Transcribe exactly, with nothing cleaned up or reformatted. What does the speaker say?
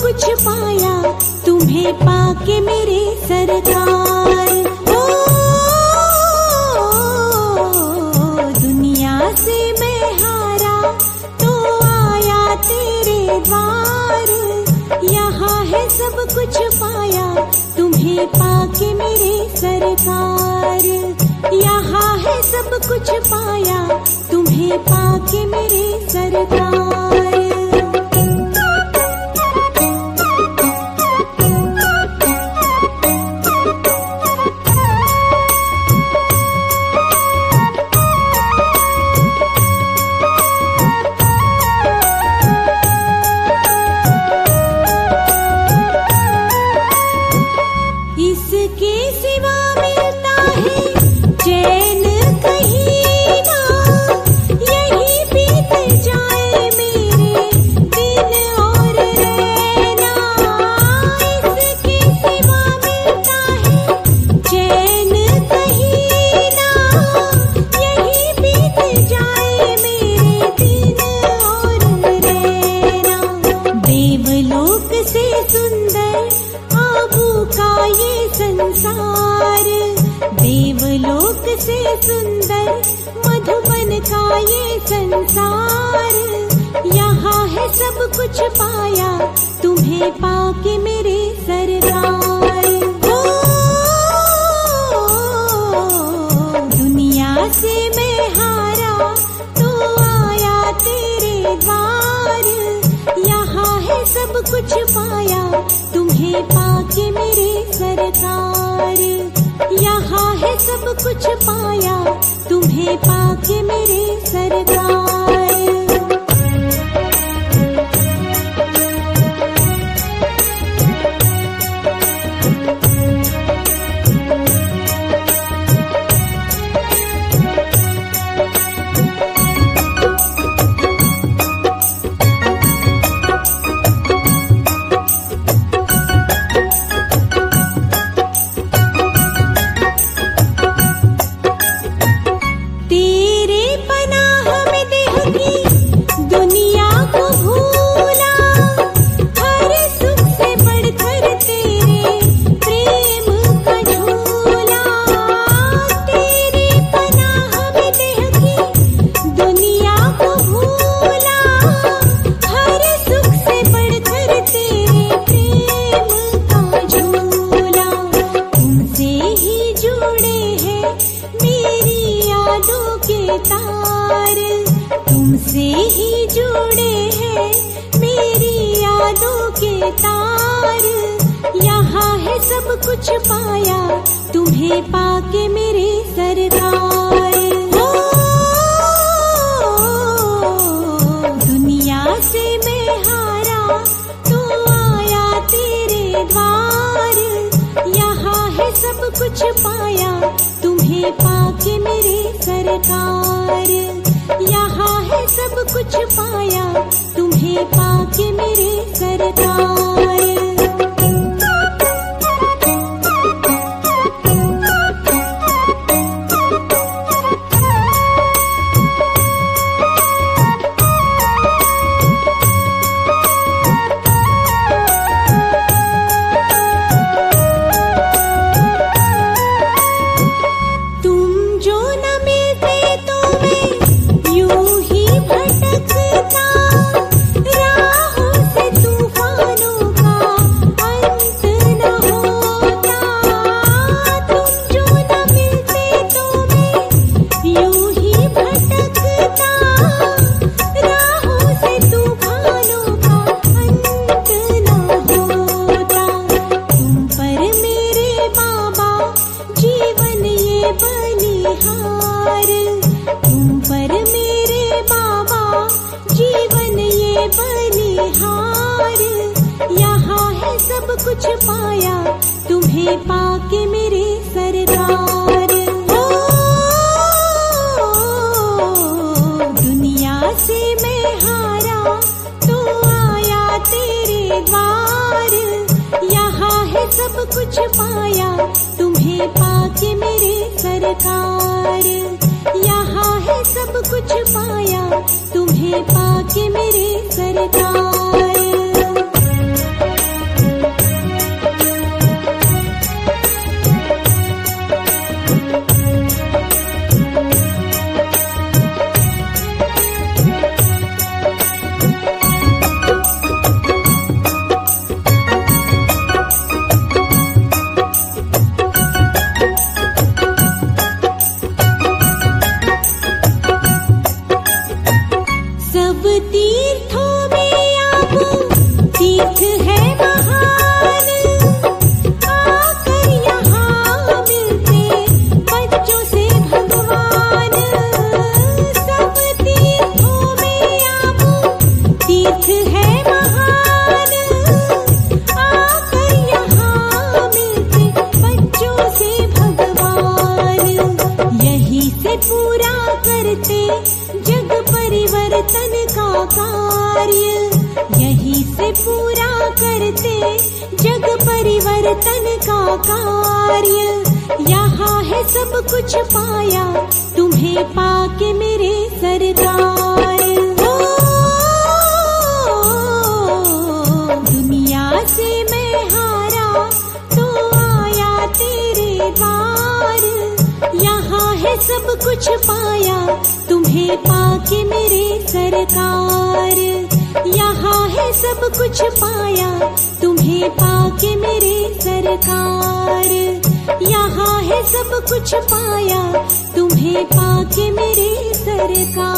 कुछ पाया तुम्हें पाके मेरे सरकार। ओ दुनिया से मैं हारा तो आया तेरे द्वार, यहाँ है सब कुछ पाया तुम्हें पाके मेरे सरकार। यहाँ है सब कुछ पाया तुम्हें पाके मेरे सरकार। इसके सिवा मिलता है चैन कहीं ना, यही बीत जाए मेरे दिन और रहना। इसके सिवा मिलता है चैन कहीं ना, यही बीत जाए मेरे दिन और रहना। देवलोक से सुंदर आबू का ये संसार, देवलोक से सुंदर मधुबन का ये संसार। यहाँ है सब कुछ पाया तुम्हें पाके मेरे सरकार। ओ दुनिया से मैं हारा तो आया तेरे द्वार, यहाँ है सब कुछ पाया तुम्हें पाके मेरे सरकार। यहाँ है सब कुछ पाया तुम्हें पाके मेरे सरकार। तेरे पनाह में देह की दुनिया को भूला, हर सुख से बढ़कर तेरे प्रेम का झूला। तेरे पनाह में देह की दुनिया को भूला, हर सुख से बढ़कर तेरे प्रेम का झूला। तुमसे ही जुड़े हैं मेरी यादों के तार, तुमसे ही जुड़े हैं मेरी यादों के तार। यहाँ है सब कुछ पाया तुम्हें पाके मेरे सरकार। ओ दुनिया से मैं हारा तो आया तेरे द्वार, यहाँ है सब कुछ पाया तुम्हें पाके मेरे सरकार। यहाँ है सब कुछ पाया तुम्हें पाके मेरे सरकार। तुम जो न मिलते तो मैं यूं ही भटकता, राहों से तूफानों का अंत न होता। तुम जो न मिलते तो मैं यूं ही भटकता, राहों से तूफानों का अंत न होता। तुम पर मेरे बाबा जीवन ये बलिहार, तुम पर मेरे बाबा जीवन ये बलिहार। यहाँ है सब कुछ पाया तुम्हें पाके मेरे सरकार। ओ दुनिया से मैं हारा तो आया तेरे द्वार, यहाँ है सब कुछ पाया तुम्हें पाके मेरे सरकार। यहाँ है सब कुछ पाया तुम्हें पाके मेरे सरकार। सब तीर्थों में आप तीर्थ है महान, आकर यहाँ मिलते बच्चों से भगवान। सब तीर्थों में आप तीर्थ है महान, आकर यहाँ मिलते बच्चों से भगवान। यही से पूरा करते जग परिवर्तन का कार्य, यही से पूरा करते जग परिवर्तन का कार्य। यहाँ है सब कुछ पाया तुम्हें पाके मेरे सरकार। ओ, दुनिया से मैं हारा तो आया तेरे द्वार। यहाँ है सब कुछ पाया तुम्हें पाके मेरे सरकार। यहाँ है सब कुछ पाया तुम्हें पाके मेरे सरकार। यहाँ है सब कुछ पाया तुम्हें पाके मेरे सरकार।